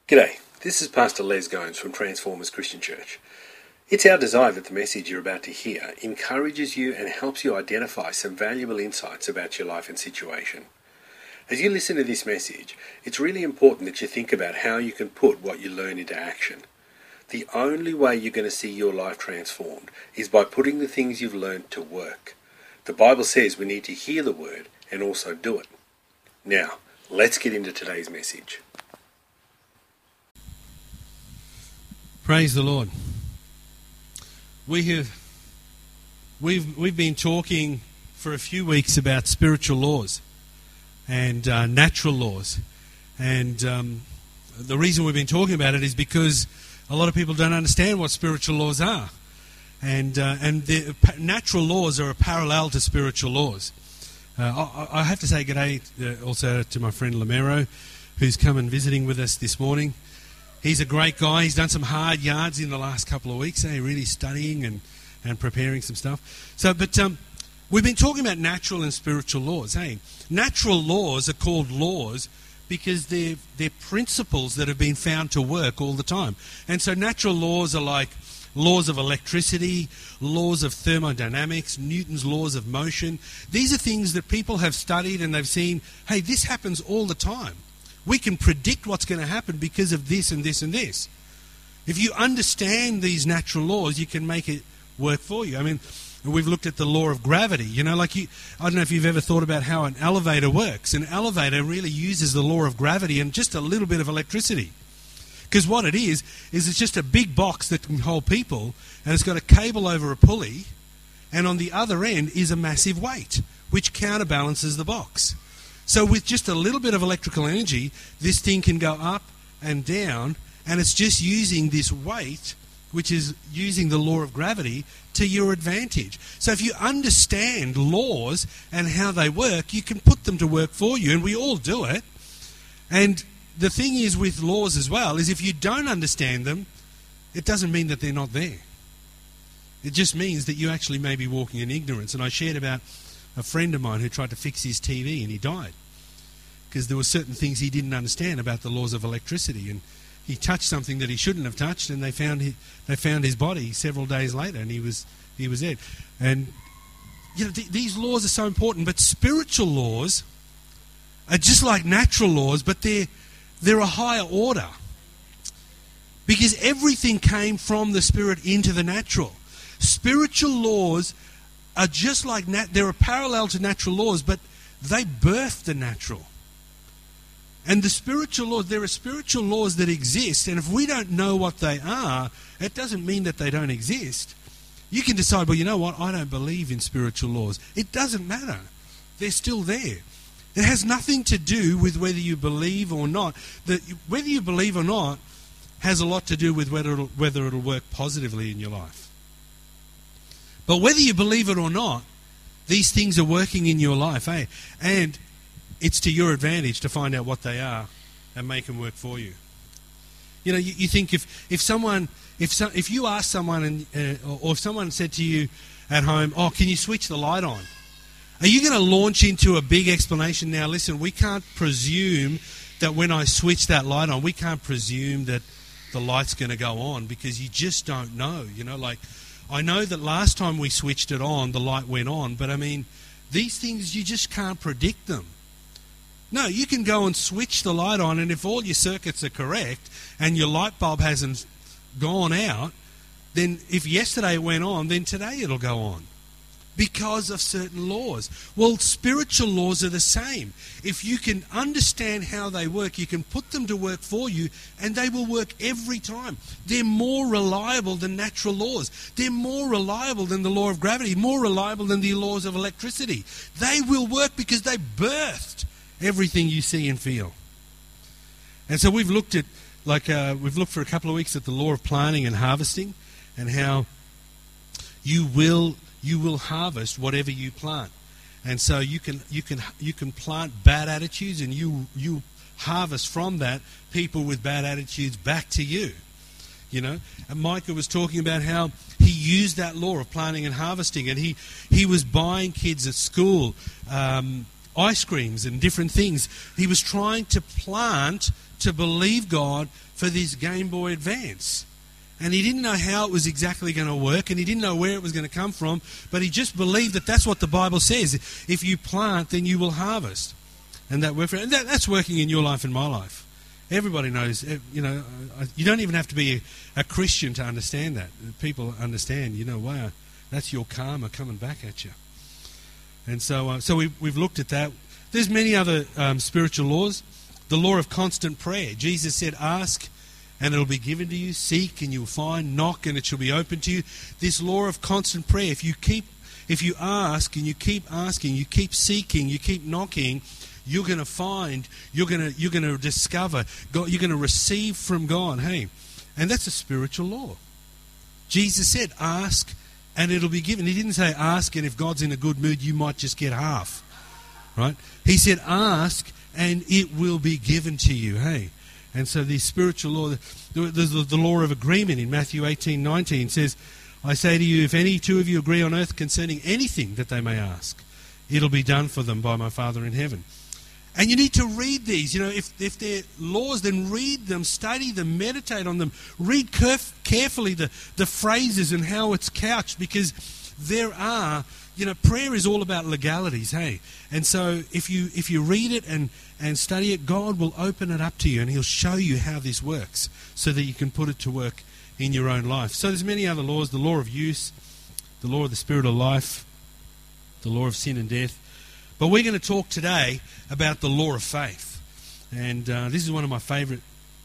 G'day, this is Pastor Les Gomes from Transformers Christian Church. It's our desire that the message you're about to hear encourages you and helps you identify some valuable insights about your life and situation. As you listen to this message, it's really important that you think about how you can put what you learn into action. The only way you're going to see your life transformed is by putting the things you've learned to work. The Bible says we need to hear the word and also do it. Now, let's get into today's message. Praise the Lord. We've been talking for a few weeks about spiritual laws and natural laws, and the reason we've been talking about it is because a lot of people don't understand what spiritual laws are, and the natural laws are a parallel to spiritual laws. I have to say good day also to my friend Lamero, who's come and visiting with us this morning. He's a great guy. He's done some hard yards in the last couple of weeks, really studying and preparing some stuff. But we've been talking about natural and spiritual laws. Natural laws are called laws because they're principles that have been found to work all the time. And so natural laws are like laws of electricity, laws of thermodynamics, Newton's laws of motion. These are things that people have studied and they've seen, hey, this happens all the time. We can predict what's going to happen because of this and this and this. If you understand these natural laws, you can make it work for you. I mean, we've looked at the law of gravity. I don't know if you've ever thought about how an elevator works. An elevator really uses the law of gravity and just a little bit of electricity. Because what it is it's just a big box that can hold people, and it's got a cable over a pulley, and on the other end is a massive weight, which counterbalances the box. So with just a little bit of electrical energy, this thing can go up and down, and it's just using this weight, which is using the law of gravity, to your advantage. So if you understand laws and how they work, you can put them to work for you, and we all do it. And the thing is with laws as well, is if you don't understand them, it doesn't mean that they're not there. It just means that you actually may be walking in ignorance. And I shared about a friend of mine who tried to fix his TV and he died because there were certain things he didn't understand about the laws of electricity, and he touched something that he shouldn't have touched, and they found his body several days later, and he was dead. And these laws are so important, but spiritual laws are just like natural laws, but they're a higher order because everything came from the spirit into the natural. Spiritual laws are just like they're a parallel to natural laws, but they birth the natural. And the spiritual laws, there are spiritual laws that exist, and if we don't know what they are, it doesn't mean that they don't exist. You can decide, well, you know what, I don't believe in spiritual laws. It doesn't matter. They're still there. It has nothing to do with whether you believe or not. Whether you believe or not has a lot to do with whether it'll work positively in your life. But whether you believe it or not, these things are working in your life, and it's to your advantage to find out what they are and make them work for you. You think if you ask someone or if someone said to you at home, "Oh, can you switch the light on?" Are you going to launch into a big explanation? Now, listen, we can't presume that when I switch that light on, we can't presume that the light's going to go on because you just don't know. I know that last time we switched it on, the light went on, but I mean, these things, you just can't predict them. No, you can go and switch the light on, and if all your circuits are correct and your light bulb hasn't gone out, then if yesterday it went on, then today it'll go on because of certain laws. Well, spiritual laws are the same. If you can understand how they work, you can put them to work for you, and they will work every time. They're more reliable than natural laws. They're more reliable than the law of gravity, more reliable than the laws of electricity. They will work because they birthed everything you see and feel. And so we've looked for a couple of weeks at the law of planting and harvesting, and how you will harvest whatever you plant. And so you can plant bad attitudes, and you harvest from that people with bad attitudes back to you. And Micah was talking about how he used that law of planting and harvesting, and he was buying kids at school ice creams and different things. He was trying to plant to believe God for this Game Boy Advance. And he didn't know how it was exactly going to work, and he didn't know where it was going to come from, but he just believed that that's what the Bible says. If you plant, then you will harvest. And that worked for him. And that's working in your life and my life. Everybody knows, you don't even have to be a Christian to understand that. People understand, wow, that's your karma coming back at you. And so we've looked at that. There's many other spiritual laws. The law of constant prayer. Jesus said, ask and it'll be given to you. Seek and you'll find. Knock and it shall be open to you. This law of constant prayer. If you ask and you keep asking, you keep seeking, you keep knocking, you're going to find, you're going to discover, God, you're going to receive from God. Hey, and that's a spiritual law. Jesus said, ask and it'll be given. He didn't say ask and if God's in a good mood, you might just get half. Right? He said, ask and it will be given to you. Hey. And so the spiritual law, the law of agreement in Matthew 18:19 says, I say to you, if any two of you agree on earth concerning anything that they may ask, it'll be done for them by my Father in heaven. And you need to read these. If they're laws, then read them, study them, meditate on them. Read carefully the phrases and how it's couched, because there are, prayer is all about legalities, hey? And so if you read it and study it, God will open it up to you and he'll show you how this works so that you can put it to work in your own life. So there's many other laws, the law of use, the law of the spirit of life, the law of sin and death. But we're going to talk today about the law of faith. And this is one of my favourite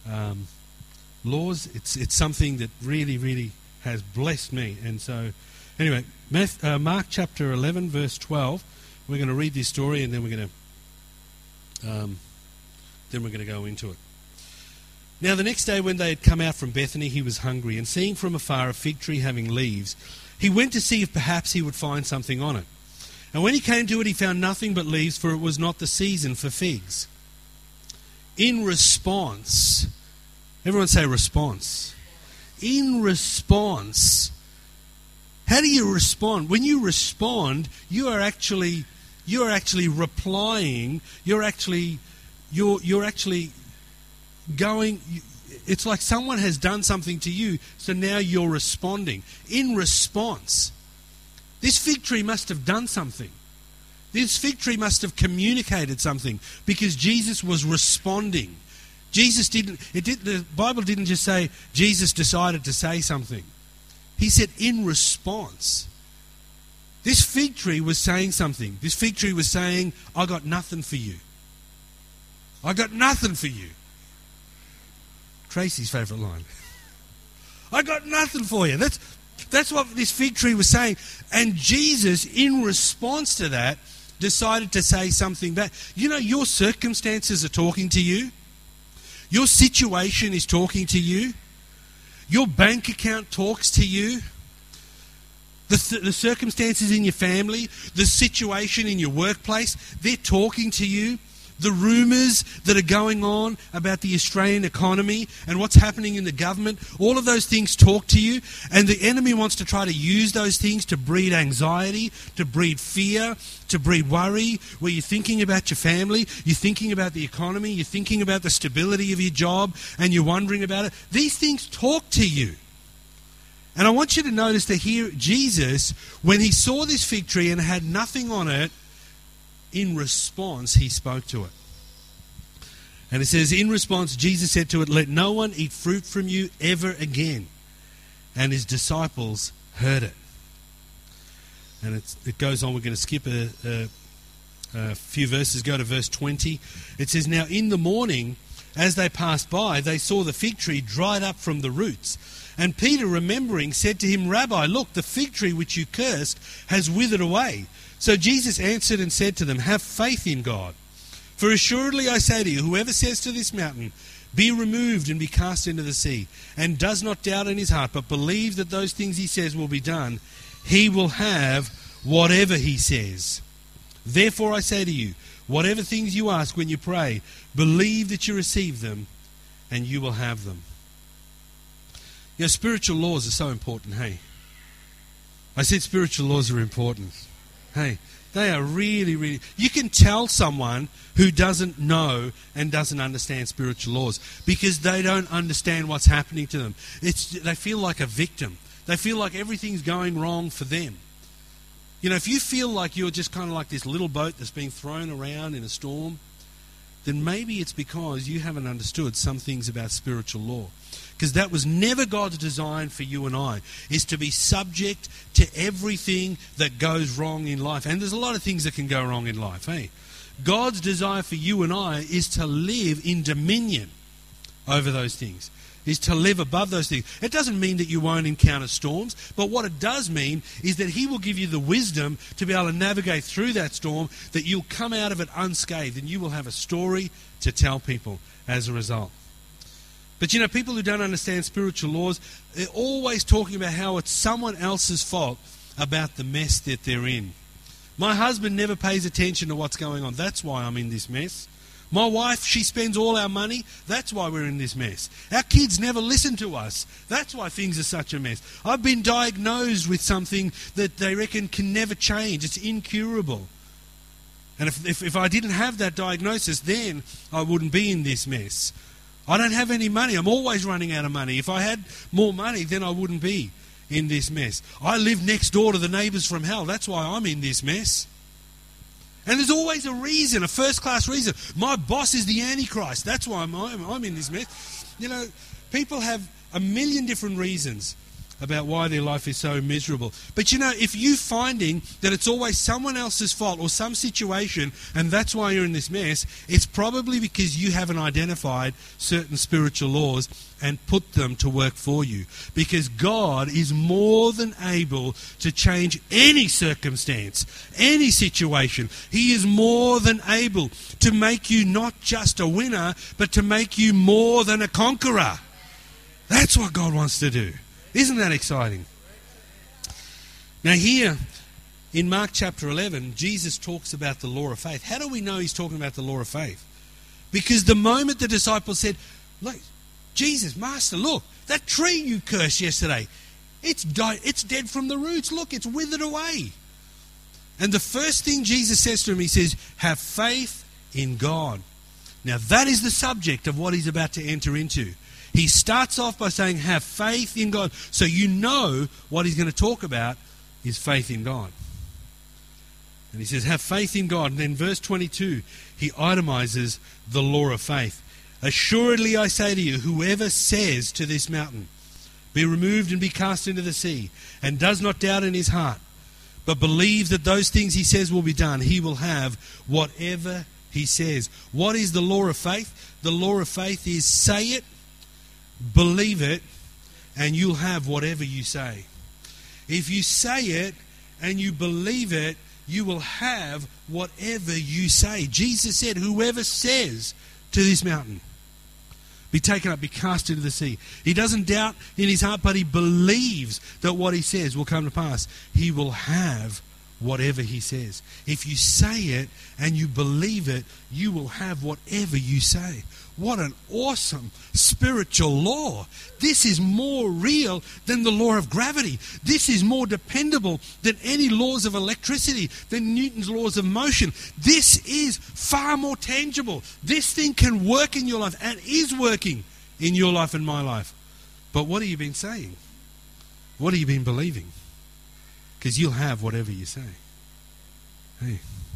laws. It's something that really, really has blessed me. And so, anyway, Mark chapter 11, verse 12. We're going to read this story, and then we're going to go into it. Now the next day when they had come out from Bethany, he was hungry, and seeing from afar a fig tree having leaves, he went to see if perhaps he would find something on it. And when he came to it, he found nothing but leaves, for it was not the season for figs. In response, everyone say response. In response, how do you respond? When you respond, you are actually replying. You're actually going. It's like someone has done something to you, so now you're responding. In response, this fig tree must have done something. This fig tree must have communicated something, because Jesus was responding. The Bible didn't just say Jesus decided to say something. He said in response. This fig tree was saying something. This fig tree was saying, I got nothing for you. I got nothing for you. Tracy's favourite line. I got nothing for you. That's what this fig tree was saying. And Jesus, in response to that, decided to say something back. Your circumstances are talking to you. Your situation is talking to you. Your bank account talks to you. The circumstances in your family, the situation in your workplace, they're talking to you. The rumours that are going on about the Australian economy and what's happening in the government, all of those things talk to you. And the enemy wants to try to use those things to breed anxiety, to breed fear, to breed worry, where you're thinking about your family, you're thinking about the economy, you're thinking about the stability of your job, and you're wondering about it. These things talk to you. And I want you to notice that here, Jesus, when he saw this fig tree and had nothing on it, in response, he spoke to it. And it says, in response, Jesus said to it, let no one eat fruit from you ever again. And his disciples heard it. And it goes on. We're going to skip a few verses, go to verse 20. It says, now in the morning, as they passed by, they saw the fig tree dried up from the roots. And Peter, remembering, said to him, Rabbi, look, the fig tree which you cursed has withered away. So Jesus answered and said to them, have faith in God. For assuredly I say to you, whoever says to this mountain, be removed and be cast into the sea, and does not doubt in his heart, but believes that those things he says will be done, he will have whatever he says. Therefore I say to you, whatever things you ask when you pray, believe that you receive them, and you will have them. Spiritual laws are so important, hey? I said spiritual laws are important. Hey, They are really, really... You can tell someone who doesn't know and doesn't understand spiritual laws because they don't understand what's happening to them. They feel like a victim. They feel like everything's going wrong for them. You know, if you feel like you're just kind of like this little boat that's being thrown around in a storm, then maybe it's because you haven't understood some things about spiritual law. Because that was never God's design for you and I, is to be subject to everything that goes wrong in life. And there's a lot of things that can go wrong in life, hey? God's desire for you and I is to live in dominion over those things, is to live above those things. It doesn't mean that you won't encounter storms, but what it does mean is that He will give you the wisdom to be able to navigate through that storm, that you'll come out of it unscathed, and you will have a story to tell people as a result. But you know, people who don't understand spiritual laws, they're always talking about how it's someone else's fault about the mess that they're in. My husband never pays attention to what's going on. That's why I'm in this mess. My wife, she spends all our money. That's why we're in this mess. Our kids never listen to us. That's why things are such a mess. I've been diagnosed with something that they reckon can never change. It's incurable. And if I didn't have that diagnosis, then I wouldn't be in this mess. I don't have any money. I'm always running out of money. If I had more money, then I wouldn't be in this mess. I live next door to the neighbours from hell. That's why I'm in this mess. And there's always a reason, a first-class reason. My boss is the Antichrist. That's why I'm in this mess. You know, people have a million different reasons about why their life is so miserable. But you know, if you're finding that it's always someone else's fault or some situation, and that's why you're in this mess, it's probably because you haven't identified certain spiritual laws and put them to work for you. Because God is more than able to change any circumstance, any situation. He is more than able to make you not just a winner, but to make you more than a conqueror. That's what God wants to do. Isn't that exciting? Now here, in Mark chapter 11, Jesus talks about the law of faith. How do we know He's talking about the law of faith? Because the moment the disciples said, look, Jesus, Master, look, that tree you cursed yesterday, it's dead from the roots. Look, it's withered away. And the first thing Jesus says to him, He says, have faith in God. Now that is the subject of what He's about to enter into. He starts off by saying, have faith in God. So you know what He's going to talk about is faith in God. And He says, have faith in God. And then verse 22, He itemizes the law of faith. Assuredly I say to you, whoever says to this mountain, be removed and be cast into the sea, and does not doubt in his heart, but believes that those things he says will be done, he will have whatever he says. What is the law of faith? The law of faith is say it, believe it, and you'll have whatever you say. If you say it and you believe it, you will have whatever you say. Jesus said, whoever says to this mountain, be taken up, be cast into the sea. He doesn't doubt in his heart, but he believes that what he says will come to pass. He will have whatever he says. If you say it and you believe it, you will have whatever you say. What an awesome spiritual law. This is more real than the law of gravity. This is more dependable than any laws of electricity, than Newton's laws of motion. This is far more tangible. This thing can work in your life and is working in your life and my life. But what have you been saying? What have you been believing? Because you'll have whatever you say. Hey.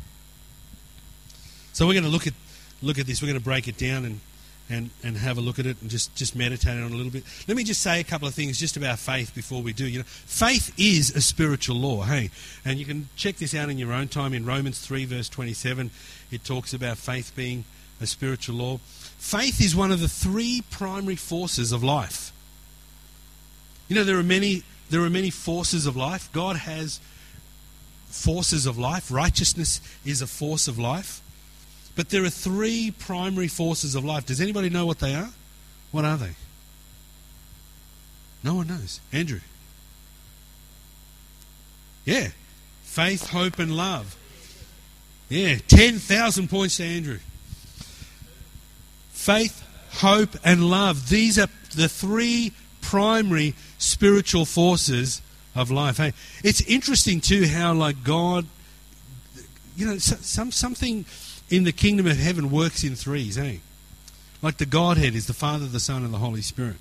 So we're going to look at this. We're going to break it down and have a look at it and just meditate on it a little bit. Let me just say a couple of things just about faith before we do. You know, faith is a spiritual law, hey? And you can check this out in your own time. In Romans 3 verse 27, it talks about faith being a spiritual law. Faith is one of the three primary forces of life. You know, there are many forces of life. God has forces of life. Righteousness is a force of life. But there are three primary forces of life. Does anybody know what they are? What are they? No one knows. Andrew? Yeah. Faith, hope, and love. Yeah. 10,000 points to Andrew. Faith, hope, and love. These are the three primary spiritual forces of life. Hey, it's interesting too how like God something in the kingdom of heaven works in threes, eh? Like the Godhead is the Father, the Son, and the Holy Spirit.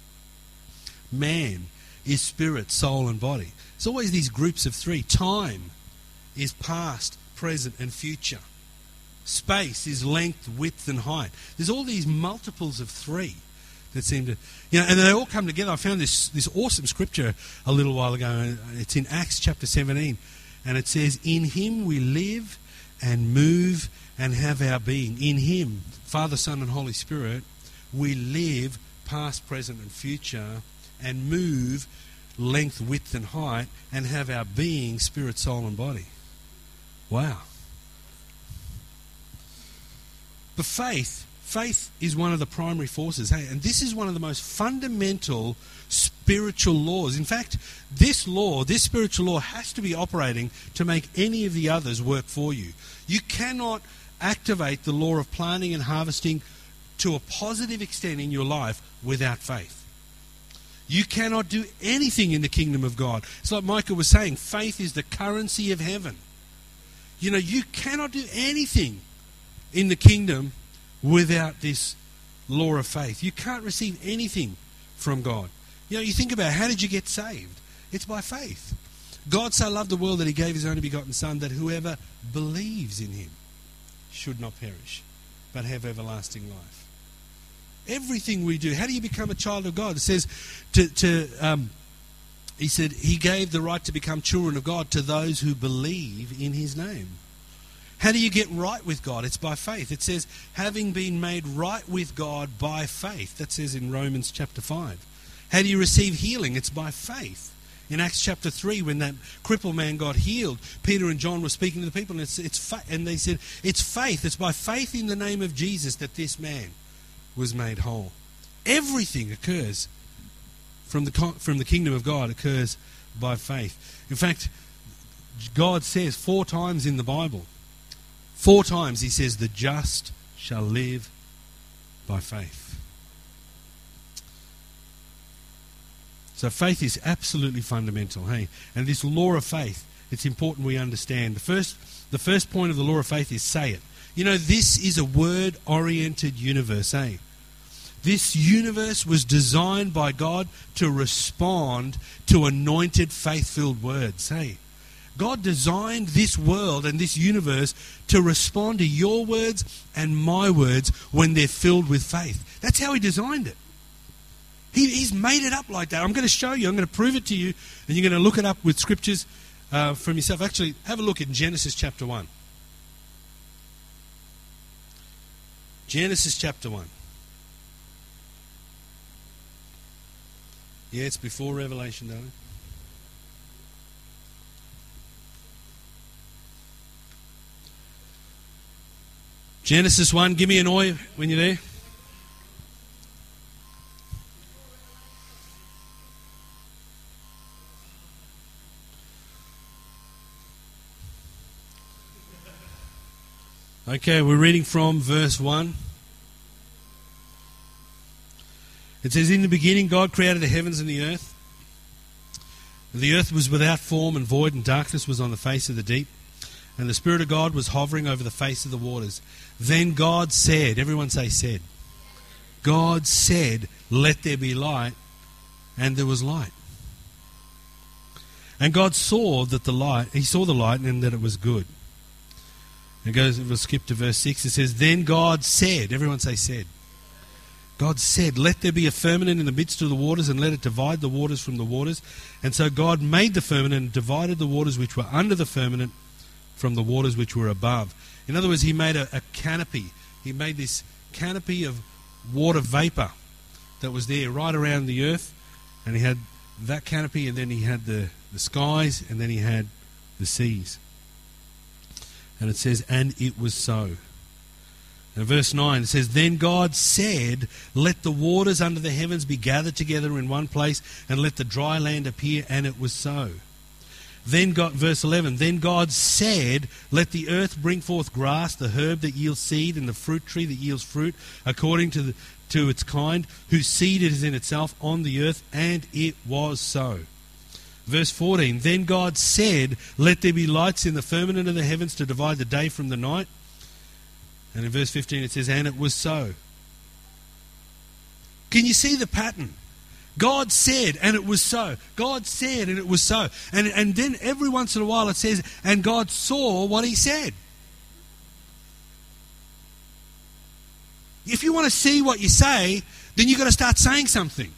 Man is spirit, soul, and body. There's always these groups of three. Time is past, present, and future. Space is length, width, and height. There's all these multiples of three that seem to, and they all come together. I found this awesome scripture a little while ago. And it's in Acts chapter 17, and it says, "In Him we live and move and have our being." In Him, Father, Son, and Holy Spirit, we live, past, present, and future, and move, length, width, and height, and have our being, spirit, soul, and body. Wow. But faith is one of the primary forces. Hey, and this is one of the most fundamental spiritual laws. In fact, this spiritual law has to be operating to make any of the others work for you. You cannot activate the law of planting and harvesting to a positive extent in your life without faith. You cannot do anything in the kingdom of God. It's like Micah was saying, faith is the currency of heaven. You cannot do anything in the kingdom without this law of faith. You can't receive anything from God. You think about, how did you get saved? It's by faith. God so loved the world that He gave His only begotten Son, that whoever believes in Him should not perish, but have everlasting life. Everything we do, how do you become a child of God? It says, He said, He gave the right to become children of God to those who believe in His name. How do you get right with God? It's by faith. It says, having been made right with God by faith. That says in Romans chapter 5. How do you receive healing? It's by faith. In Acts chapter 3, when that crippled man got healed, Peter and John were speaking to the people, and and they said, it's faith. It's by faith in the name of Jesus that this man was made whole. Everything occurs from the kingdom of God occurs by faith. In fact, God says 4 times in the Bible, 4 times He says, the just shall live by faith. So faith is absolutely fundamental, hey? And this law of faith, it's important we understand. The first point of the law of faith is say it. This is a word-oriented universe, eh? This universe was designed by God to respond to anointed, faith-filled words, hey? God designed this world and this universe to respond to your words and my words when they're filled with faith. That's how He designed it. He's made it up like that. I'm going to show you. I'm going to prove it to you. And you're going to look it up with scriptures from yourself. Actually, have a look in Genesis chapter 1. Genesis chapter 1. Yeah, it's before Revelation, darling. Genesis 1, give me an oi when you're there. Okay, we're reading from verse 1. It says, in the beginning God created the heavens and the earth. The earth was without form and void, and darkness was on the face of the deep. And the Spirit of God was hovering over the face of the waters. Then God said, everyone say said. God said, let there be light, and there was light. And God saw that the light and that it was good. We'll skip to verse 6. It says, then God said, everyone say said. God said, let there be a firmament in the midst of the waters, and let it divide the waters from the waters. And so God made the firmament and divided the waters which were under the firmament from the waters which were above. In other words, He made a canopy. He made this canopy of water vapor that was there right around the earth. And He had that canopy, and then He had the skies, and then He had the seas. And it says, and it was so. And verse 9, it says, then God said, let the waters under the heavens be gathered together in one place, and let the dry land appear, and it was so. Then God, verse 11, then God said, let the earth bring forth grass, the herb that yields seed, and the fruit tree that yields fruit, according to its kind, whose seed it is in itself on the earth, and it was so. Verse 14, then God said, let there be lights in the firmament of the heavens to divide the day from the night. And in verse 15 it says, and it was so. Can you see the pattern? God said, and it was so. God said, and it was so. And then every once in a while it says, and God saw what he said. If you want to see what you say, then you've got to start saying something.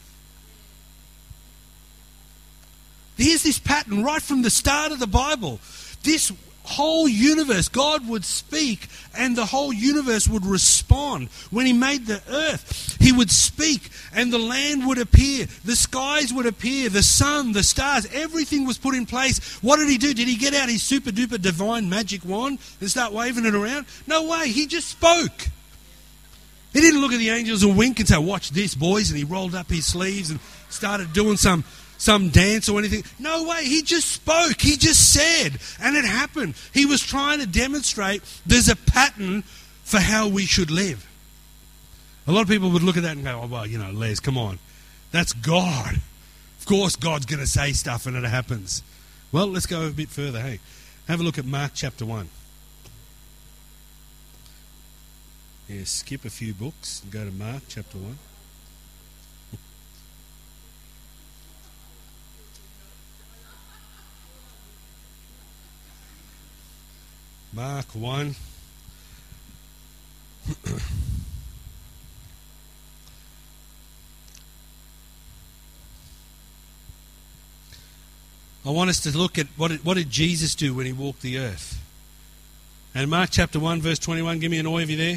Here's this pattern right from the start of the Bible. This whole universe, God would speak and the whole universe would respond. When he made the earth, he would speak and the land would appear, the skies would appear, the sun, the stars, everything was put in place. What did he do? Did he get out his super duper divine magic wand and start waving it around? No way, he just spoke. He didn't look at the angels and wink and say, watch this, boys, and he rolled up his sleeves and started doing some dance or anything. No way, he just spoke, he just said, and it happened. He was trying to demonstrate there's a pattern for how we should live. A lot of people would look at that and go, oh, well, you know, Les, come on, that's God. Of course God's going to say stuff and it happens. Well, let's go a bit further, hey. Have a look at Mark chapter 1. Yeah, skip a few books and go to Mark chapter 1. Mark 1. I want us to look at what did Jesus do when he walked the earth. And Mark chapter 1 verse 21, give me an oi if you're there.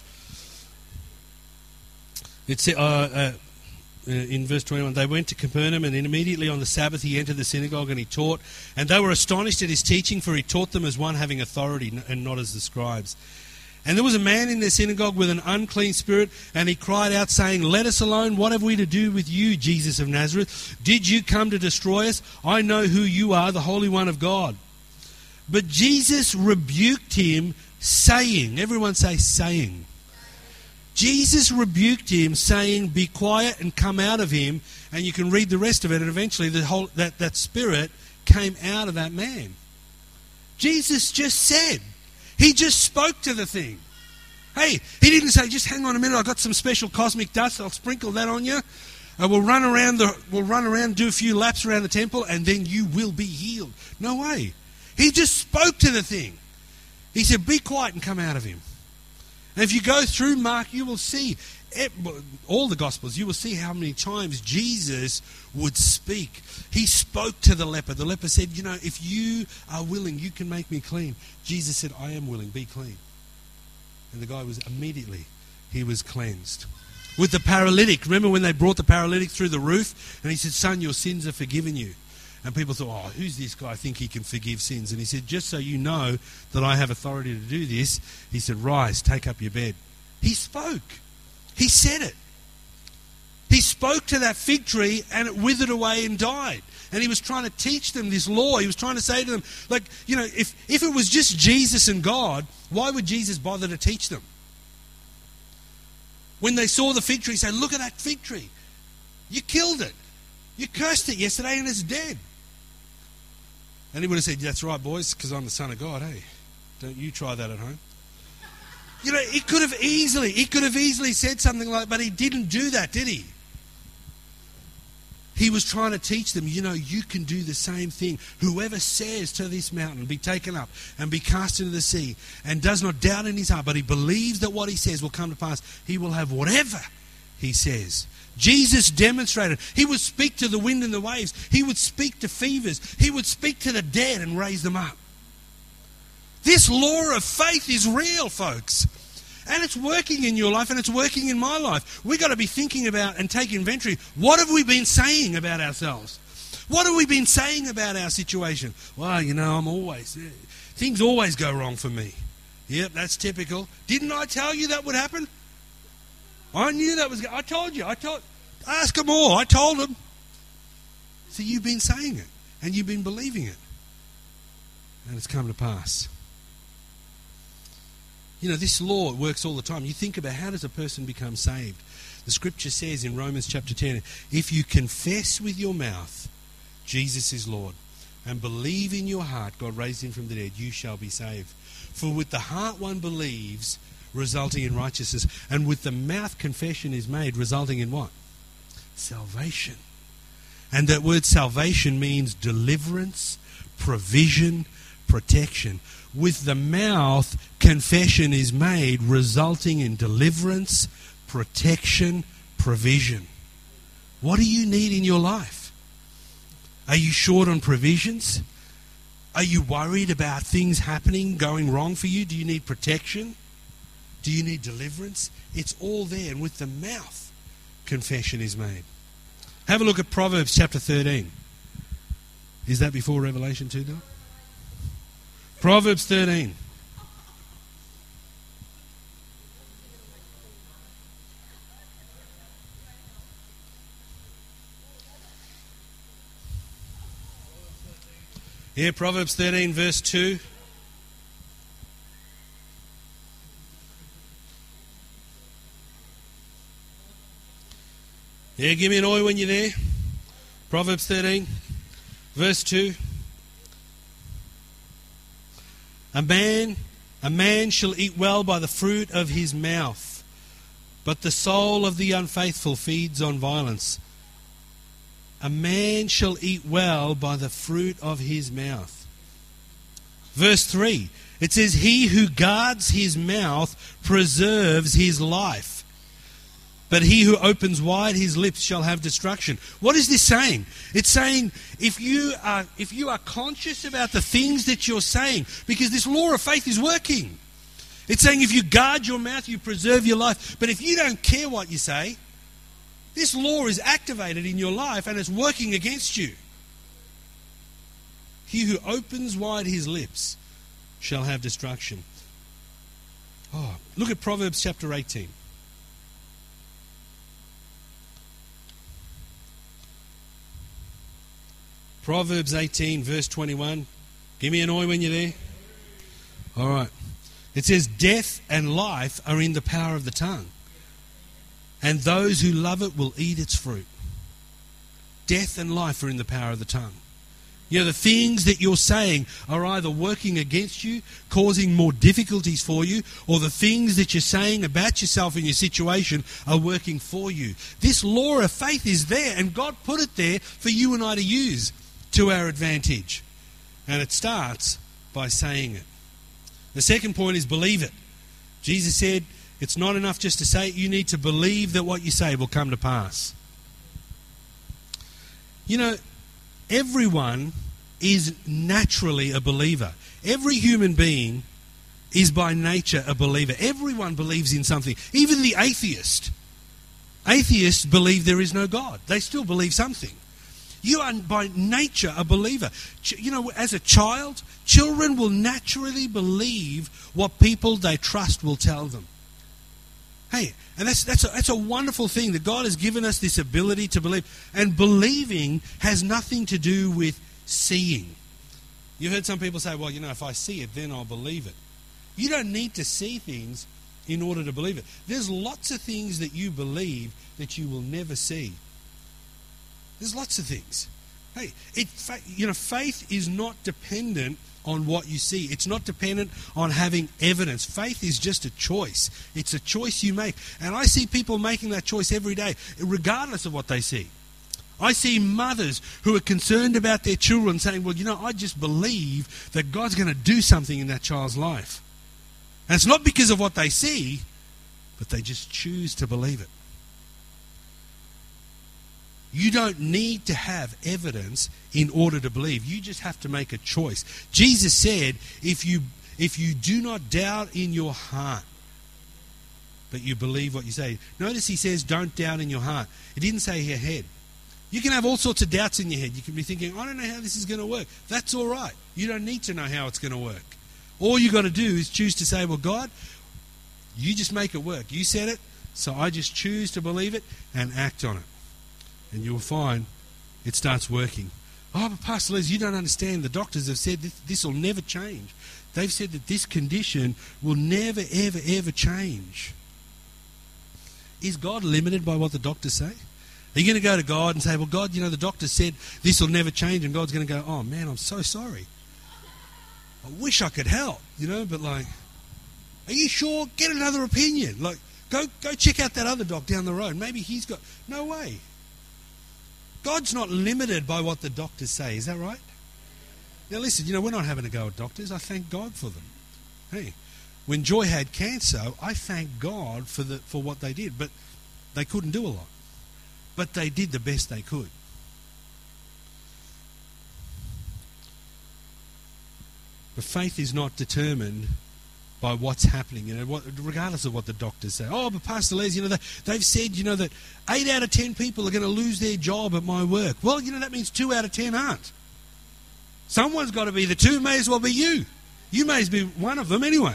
It's in verse 21, they went to Capernaum, and immediately on the Sabbath he entered the synagogue and he taught. And they were astonished at his teaching, for he taught them as one having authority and not as the scribes. And there was a man in their synagogue with an unclean spirit, and he cried out, saying, let us alone, what have we to do with you, Jesus of Nazareth? Did you come to destroy us? I know who you are, the Holy One of God. But Jesus rebuked him, saying, everyone say saying. Jesus rebuked him, saying, be quiet and come out of him. And you can read the rest of it, and eventually that spirit came out of that man. Jesus just said. He just spoke to the thing. Hey, he didn't say, just hang on a minute, I've got some special cosmic dust, I'll sprinkle that on you. We'll run around, do a few laps around the temple, and then you will be healed. No way. He just spoke to the thing. He said, be quiet and come out of him. And if you go through Mark, you will see, all the Gospels, you will see how many times Jesus would speak. He spoke to the leper. The leper said, you know, if you are willing, you can make me clean. Jesus said, I am willing, be clean. And the guy was immediately, he was cleansed. With the paralytic, remember when they brought the paralytic through the roof? And he said, son, your sins are forgiven you. And people thought, oh, who's this guy? I think he can forgive sins. And he said, just so you know that I have authority to do this, he said, rise, take up your bed. He spoke. He said it. He spoke to that fig tree and it withered away and died. And he was trying to teach them this law. He was trying to say to them, like, you know, if it was just Jesus and God, why would Jesus bother to teach them? When they saw the fig tree, he said, look at that fig tree. You killed it. You cursed it yesterday and it's dead. And he would have said, that's right, boys, because I'm the Son of God, hey. Don't you try that at home. You know, he could have easily said something like that, but he didn't do that, did he? He was trying to teach them, you know, you can do the same thing. Whoever says to this mountain, be taken up and be cast into the sea, and does not doubt in his heart, but he believes that what he says will come to pass, he will have whatever he says. Jesus demonstrated. He would speak to the wind and the waves. He would speak to fevers. He would speak to the dead and raise them up. This law of faith is real, folks. And it's working in your life and it's working in my life. We've got to be thinking about and take inventory. What have we been saying about ourselves? What have we been saying about our situation? Well, you know, things always go wrong for me. Yep, that's typical. Didn't I tell you that would happen? I knew that was... I told you. Ask them all. I told them. So you've been saying it. And you've been believing it. And it's come to pass. You know, this law works all the time. You think about, how does a person become saved? The scripture says in Romans chapter 10, if you confess with your mouth Jesus is Lord, and believe in your heart God raised him from the dead, you shall be saved. For with the heart one believes, resulting in righteousness, and with the mouth confession is made, resulting in what? Salvation. And that word salvation means deliverance, provision, protection. With the mouth, confession is made, resulting in deliverance, protection, provision. What do you need in your life? Are you short on provisions? Are you worried about things happening, going wrong for you? Do you need protection? Do you need deliverance? It's all there, and with the mouth, confession is made. Have a look at Proverbs chapter 13. Is that before Revelation 2, Doug? Proverbs 13. Yeah, Proverbs 13 verse 2. Yeah, give me an oi when you're there. Proverbs 13 verse 2. A man shall eat well by the fruit of his mouth, but the soul of the unfaithful feeds on violence. A man shall eat well by the fruit of his mouth. Verse 3, it says, he who guards his mouth preserves his life, but he who opens wide his lips shall have destruction. What is this saying? It's saying if you are conscious about the things that you're saying, because this law of faith is working. It's saying if you guard your mouth, you preserve your life. But if you don't care what you say, this law is activated in your life and it's working against you. He who opens wide his lips shall have destruction. Oh, look at Proverbs chapter 18. Proverbs 18 verse 21. Give me an oi when you're there. All right. It says, death and life are in the power of the tongue, and those who love it will eat its fruit. Death and life are in the power of the tongue. You know, the things that you're saying are either working against you, causing more difficulties for you, or the things that you're saying about yourself and your situation are working for you. This law of faith is there, and God put it there for you and I to use to our advantage. And it starts by saying it. The second point is believe it. Jesus said, it's not enough just to say it, you need to believe that what you say will come to pass. You know, everyone is naturally a believer. Every human being is by nature a believer. Everyone believes in something. Even the atheist. Atheists believe there is no God. They still believe something. You are by nature a believer. You know, as a child, children will naturally believe what people they trust will tell them. Hey, and that's a wonderful thing that God has given us this ability to believe. And believing has nothing to do with seeing. You heard some people say, well, you know, if I see it, then I'll believe it. You don't need to see things in order to believe it. There's lots of things that you believe that you will never see. There's lots of things. Hey, faith is not dependent on what you see. It's not dependent on having evidence. Faith is just a choice. It's a choice you make. And I see people making that choice every day, regardless of what they see. I see mothers who are concerned about their children saying, well, you know, I just believe that God's going to do something in that child's life. And it's not because of what they see, but they just choose to believe it. You don't need to have evidence in order to believe. You just have to make a choice. Jesus said, if you do not doubt in your heart, but you believe what you say. Notice he says, don't doubt in your heart. It didn't say your head. You can have all sorts of doubts in your head. You can be thinking, I don't know how this is going to work. That's all right. You don't need to know how it's going to work. All you got to do is choose to say, well, God, you just make it work. You said it, so I just choose to believe it and act on it. And you'll find it starts working. Oh, but Pastor Les, you don't understand. The doctors have said this will never change. They've said that this condition will never, ever, ever change. Is God limited by what the doctors say? Are you going to go to God and say, well, God, the doctor said this will never change, and God's going to go, oh, man, I'm so sorry. I wish I could help, but are you sure? Get another opinion. Go check out that other doc down the road. Maybe he's got... No way. God's not limited by what the doctors say. Is that right? Now listen, we're not having a go at doctors. I thank God for them. Hey, when Joy had cancer, I thank God for what they did. But they couldn't do a lot. But they did the best they could. But faith is not determined by what's happening, regardless of what the doctors say. Oh, but Pastor Les, they've said, that 8 out of 10 people are going to lose their job at my work. Well, that means 2 out of 10 aren't. Someone's got to be the 2, may as well be you. You may as well be one of them anyway.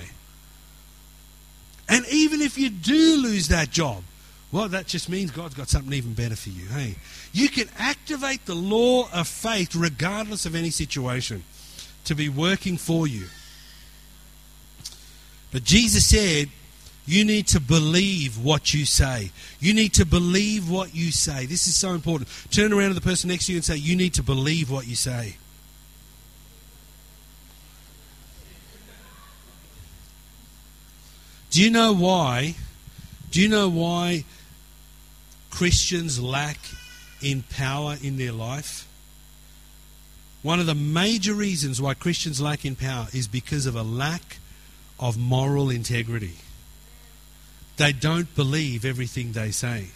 And even if you do lose that job, well, that just means God's got something even better for you. Hey, you can activate the law of faith regardless of any situation to be working for you. But Jesus said, you need to believe what you say. You need to believe what you say. This is so important. Turn around to the person next to you and say, you need to believe what you say. Do you know why Christians lack in power in their life? One of the major reasons why Christians lack in power is because of a lack of moral integrity. They don't believe everything they say.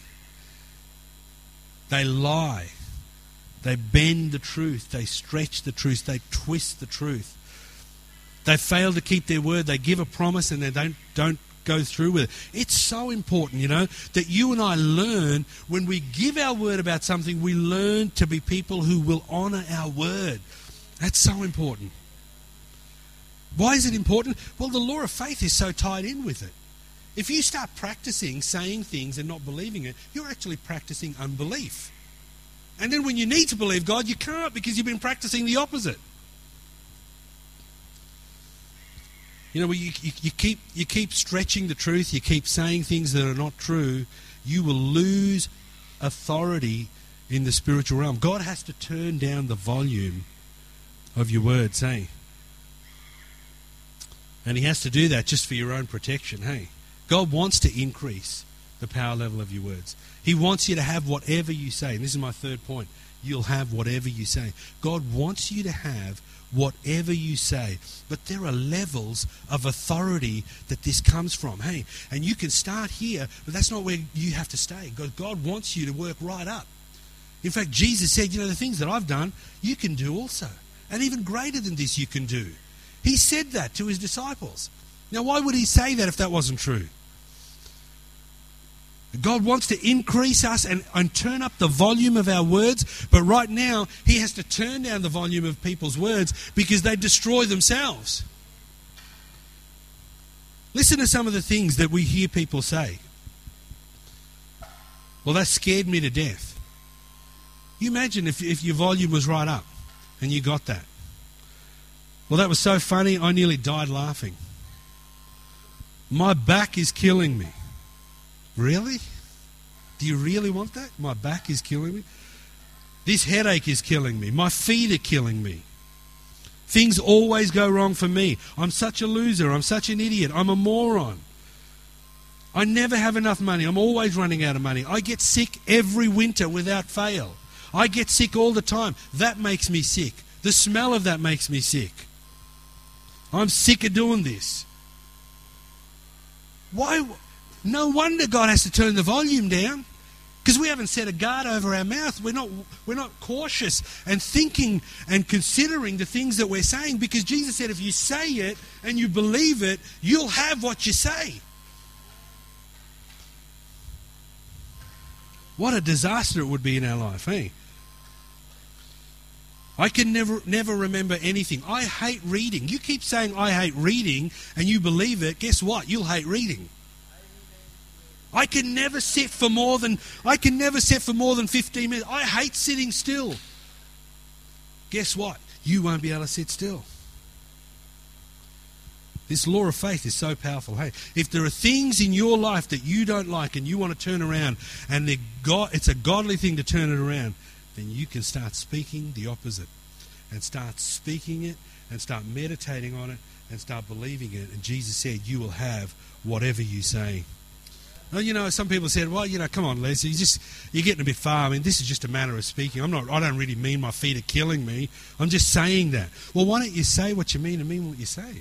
They lie. They bend the truth. They stretch the truth. They twist the truth. They fail to keep their word. They give a promise and they don't go through with it. It's so important, that you and I learn when we give our word about something, we learn to be people who will honour our word. That's so important. Why is it important? Well, the law of faith is so tied in with it. If you start practicing saying things and not believing it, you're actually practicing unbelief. And then when you need to believe God, you can't because you've been practicing the opposite. You keep stretching the truth, you keep saying things that are not true, you will lose authority in the spiritual realm. God has to turn down the volume of your words, hey? And he has to do that just for your own protection, hey? God wants to increase the power level of your words. He wants you to have whatever you say. And this is my third point. You'll have whatever you say. God wants you to have whatever you say. But there are levels of authority that this comes from. Hey, and you can start here, but that's not where you have to stay. God wants you to work right up. In fact, Jesus said, the things that I've done, you can do also. And even greater than this you can do. He said that to his disciples. Now, why would he say that if that wasn't true? God wants to increase us and turn up the volume of our words, but right now he has to turn down the volume of people's words because they destroy themselves. Listen to some of the things that we hear people say. Well, that scared me to death. You imagine if your volume was right up and you got that. Well, that was so funny, I nearly died laughing. My back is killing me. Really? Do you really want that? My back is killing me. This headache is killing me. My feet are killing me. Things always go wrong for me. I'm such a loser. I'm such an idiot. I'm a moron. I never have enough money. I'm always running out of money. I get sick every winter without fail. I get sick all the time. That makes me sick. The smell of that makes me sick. I'm sick of doing this. Why? No wonder God has to turn the volume down, because we haven't set a guard over our mouth. We're not cautious and thinking and considering the things that we're saying, because Jesus said if you say it and you believe it, you'll have what you say. What a disaster it would be in our life, eh? I can never remember anything. I hate reading. You keep saying I hate reading and you believe it, guess what? You'll hate reading. I can never sit for more than 15 minutes. I hate sitting still. Guess what? You won't be able to sit still. This law of faith is so powerful. Hey, if there are things in your life that you don't like and you want to turn around, and it's a godly thing to turn it around, then you can start speaking the opposite. And start speaking it, and start meditating on it, and start believing it. And Jesus said, you will have whatever you say. Well, some people said, well, come on, Les, you're getting a bit far. I mean, this is just a matter of speaking. I don't really mean my feet are killing me. I'm just saying that. Well, why don't you say what you mean and mean what you say?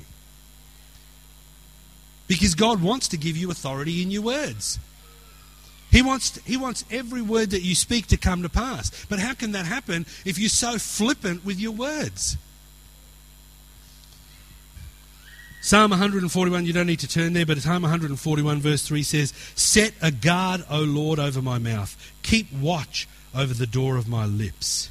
Because God wants to give you authority in your words. He wants every word that you speak to come to pass. But how can that happen if you're so flippant with your words? Psalm 141, you don't need to turn there, but Psalm 141 verse 3 says, set a guard, O Lord, over my mouth. Keep watch over the door of my lips.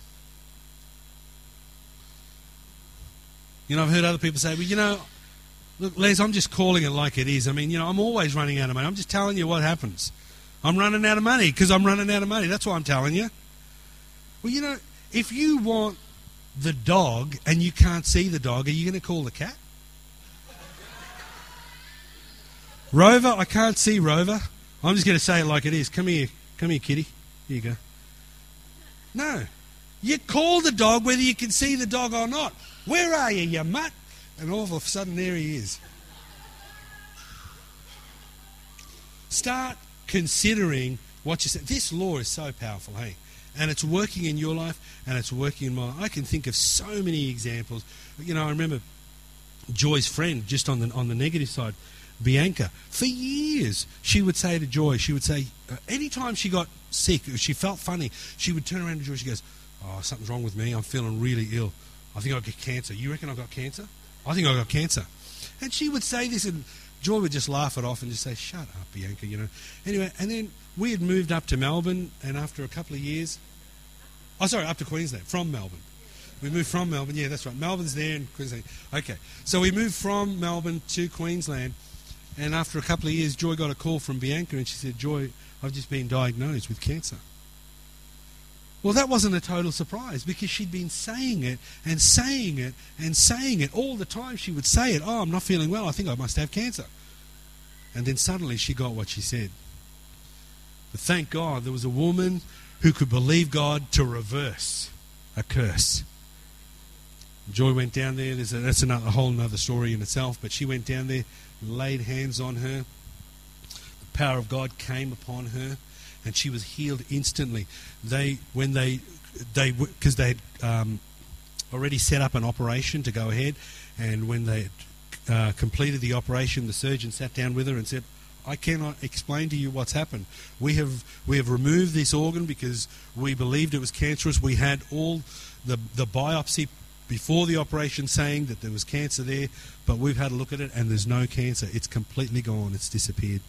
I've heard other people say, well, look, Les, I'm just calling it like it is. I mean, I'm always running out of money. I'm just telling you what happens. I'm running out of money because I'm running out of money. That's what I'm telling you. Well, if you want the dog and you can't see the dog, are you going to call the cat? Rover, I can't see Rover. I'm just going to say it like it is. Come here, kitty. Here you go. No. You call the dog whether you can see the dog or not. Where are you, you mutt? And all of a sudden, there he is. Start considering what you say. This law is so powerful, hey? And it's working in your life, and it's working in my life. I can think of so many examples. I remember Joy's friend, just on the negative side, Bianca. For years, she would say to Joy, anytime she got sick, or she felt funny, she would turn around to Joy, she goes, oh, something's wrong with me, I'm feeling really ill. I think I've got cancer. You reckon I've got cancer? I think I've got cancer. And she would say this, and Joy would just laugh it off and just say, shut up, Bianca, Anyway, and then we had moved up to Melbourne, and after a couple of years... up to Queensland, from Melbourne. We moved from Melbourne, yeah, that's right. Melbourne's there and Queensland. Okay, so we moved from Melbourne to Queensland, and after a couple of years, Joy got a call from Bianca, and she said, Joy, I've just been diagnosed with cancer. Well, that wasn't a total surprise, because she'd been saying it and saying it and saying it all the time. She would say it, oh, I'm not feeling well, I think I must have cancer. And then suddenly she got what she said. But thank God there was a woman who could believe God to reverse a curse. Joy went down there. That's a whole other story in itself, but she went down there, laid hands on her. The power of God came upon her, and she was healed instantly. Because they had already set up an operation to go ahead, and when they completed the operation, the surgeon sat down with her and said, I cannot explain to you what's happened. We have removed this organ because we believed it was cancerous. We had all the biopsy before the operation saying that there was cancer there, but we've had a look at it and there's no cancer. It's completely gone. It's disappeared.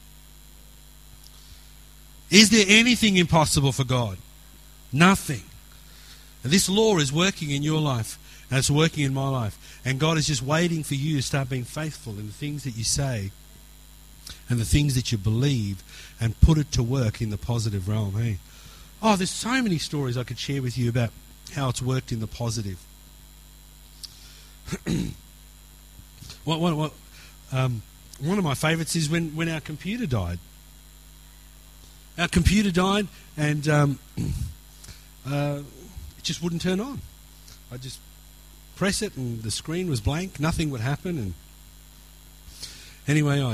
Is there anything impossible for God? Nothing. And this law is working in your life, and it's working in my life. And God is just waiting for you to start being faithful in the things that you say and the things that you believe, and put it to work in the positive realm. Hey, oh, there's so many stories I could share with you about how it's worked in the positive. One of my favourites is when our computer died. Our computer died, and it just wouldn't turn on. I just press it, and the screen was blank. Nothing would happen. And anyway, I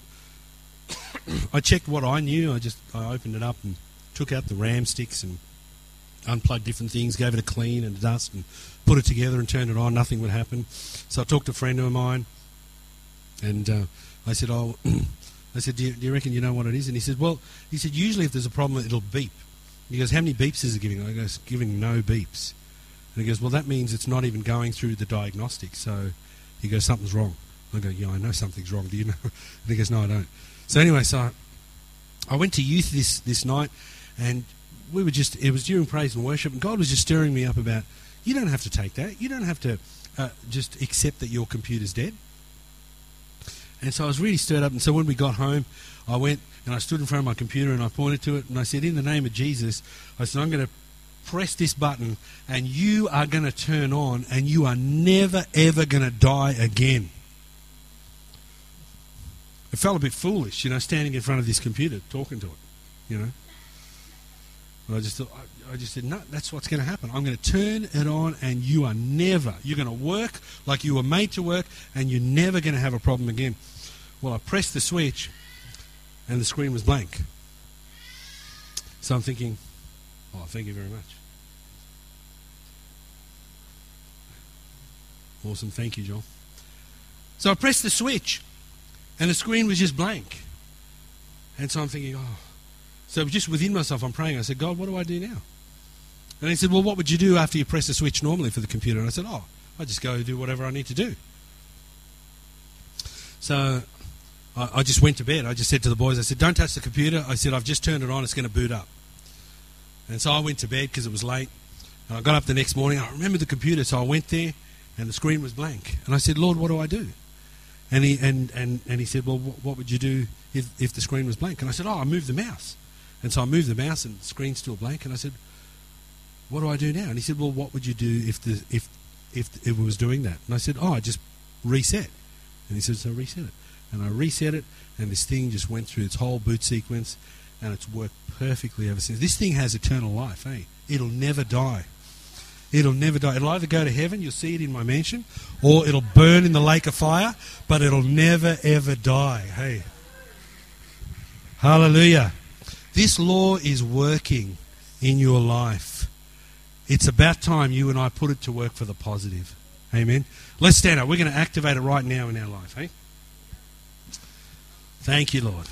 I checked what I knew. I opened it up and took out the RAM sticks and unplugged different things, gave it a clean and a dust, and put it together and turned it on. Nothing would happen. So I talked to a friend of mine, and I said, do you reckon you know what it is? And he said, usually if there's a problem, it'll beep. He goes, how many beeps is it giving? I go, it's giving no beeps. And he goes, well, that means it's not even going through the diagnostic. So he goes, something's wrong. I go, yeah, I know something's wrong. Do you know? And he goes, no, I don't. So anyway, I went to youth this night, and it was during praise and worship, and God was just stirring me up about, you don't have to take that. You don't have to just accept that your computer's dead. And so I was really stirred up, and so when we got home, I went and I stood in front of my computer and I pointed to it and I said, in the name of Jesus, I said, I'm going to press this button and you are going to turn on and you are never, ever going to die again. it felt a bit foolish, standing in front of this computer talking to it, But I just thought, I just said, no, that's what's going to happen. I'm going to turn it on, and you're going to work like you were made to work, and you're never going to have a problem again. Well, I pressed the switch, and the screen was blank. So I'm thinking, oh, thank you very much. Awesome, thank you, Joel. So I pressed the switch, and the screen was just blank. And so I'm thinking, oh. So just within myself, I'm praying. I said, God, what do I do now? And he said, well, what would you do after you press the switch normally for the computer? And I said, oh, I just go do whatever I need to do. So I just went to bed. I just said to the boys, I said, don't touch the computer. I said, I've just turned it on. It's going to boot up. And so I went to bed because it was late. And I got up the next morning. I remembered the computer, so I went there, and the screen was blank. And I said, Lord, what do I do? And he said, well, what would you do if the screen was blank? And I said, I moved the mouse. And so I moved the mouse, and the screen's still blank. And I said, what do I do now? And he said, well, what would you do if it was doing that? And I said, I just reset. And he said, so reset it. And I reset it, and this thing just went through its whole boot sequence, and it's worked perfectly ever since. This thing has eternal life, eh? It'll never die. It'll never die. It'll either go to heaven, you'll see it in my mansion, or it'll burn in the lake of fire, but it'll never, ever die, hey? Hallelujah. This law is working in your life. It's about time you and I put it to work for the positive. Amen. Let's stand up. We're going to activate it right now in our life, eh? Thank you, Lord.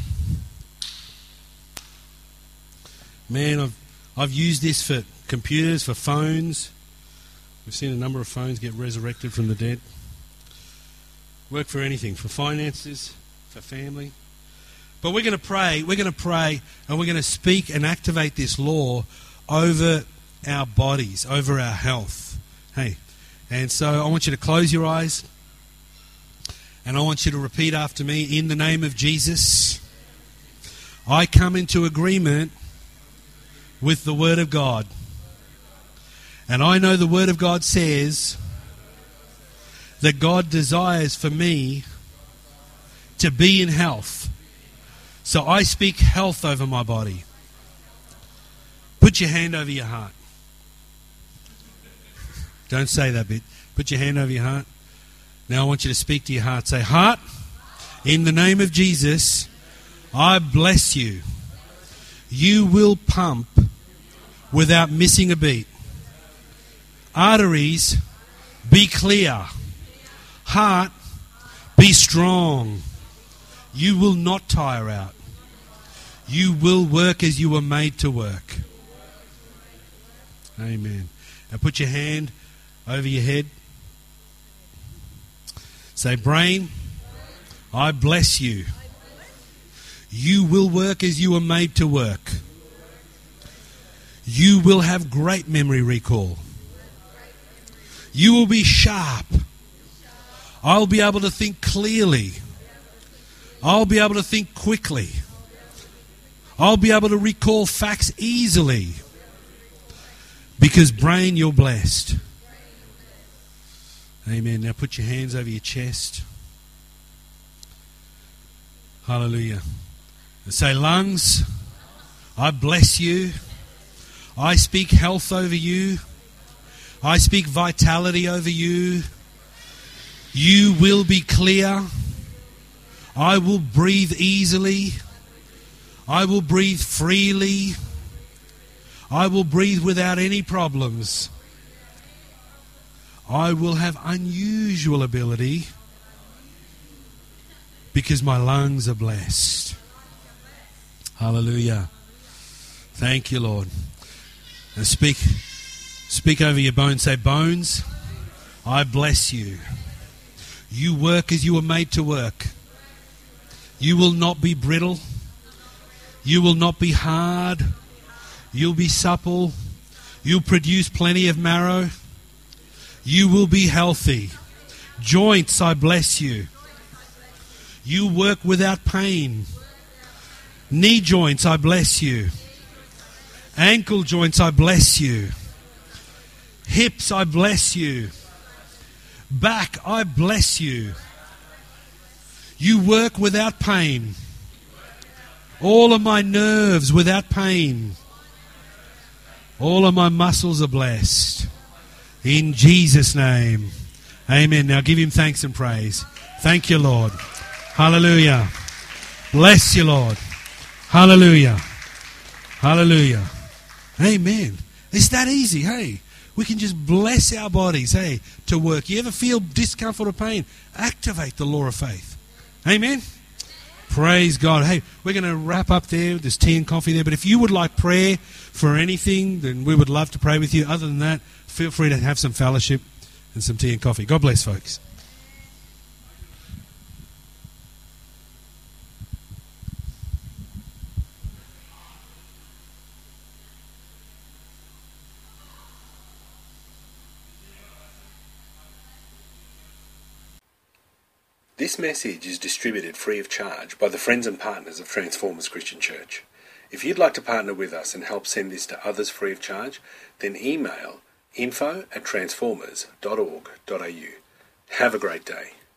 Man, I've used this for computers, for phones. We've seen a number of phones get resurrected from the dead. Work for anything, for finances, for family. But we're going to pray, and we're going to speak and activate this law over our bodies, over our health. Hey, and so I want you to close your eyes, and I want you to repeat after me, in the name of Jesus, I come into agreement with the Word of God. And I know the Word of God says that God desires for me to be in health. So I speak health over my body. Put your hand over your heart. Don't say that bit. Put your hand over your heart. Now I want you to speak to your heart. Say, heart, in the name of Jesus, I bless you. You will pump without missing a beat. Arteries, be clear. Heart, be strong. You will not tire out. You will work as you were made to work. Amen. Now put your hand over your head. Say, brain, I bless you. You will work as you were made to work. You will have great memory recall. You will be sharp. I'll be able to think clearly. I'll be able to think quickly. I'll be able to recall facts easily. Because, brain, you're blessed. Amen. Now put your hands over your chest. Hallelujah. And say, lungs, I bless you. I speak health over you. I speak vitality over you. You will be clear. I will breathe easily. I will breathe freely. I will breathe without any problems. I will have unusual ability because my lungs are blessed. Hallelujah. Thank you, Lord. Now speak over your bones. Say, bones, I bless you. You work as you were made to work. You will not be brittle. You will not be hard. You'll be supple. You'll produce plenty of marrow. You will be healthy. Joints, I bless you. You work without pain. Knee joints, I bless you. Ankle joints, I bless you. Hips, I bless you. Back, I bless you. You work without pain. All of my nerves without pain. All of my muscles are blessed. In Jesus' name. Amen. Now give him thanks and praise. Thank you, Lord. Hallelujah. Bless you, Lord. Hallelujah. Hallelujah. Amen. It's that easy, hey. We can just bless our bodies, hey, to work. You ever feel discomfort or pain? Activate the law of faith. Amen. Praise God. Hey, we're going to wrap up there. There's tea and coffee there. But if you would like prayer for anything, then we would love to pray with you. Other than that, feel free to have some fellowship and some tea and coffee. God bless, folks. This message is distributed free of charge by the friends and partners of Transformers Christian Church. If you'd like to partner with us and help send this to others free of charge, then email info@transformers.org.au. Have a great day.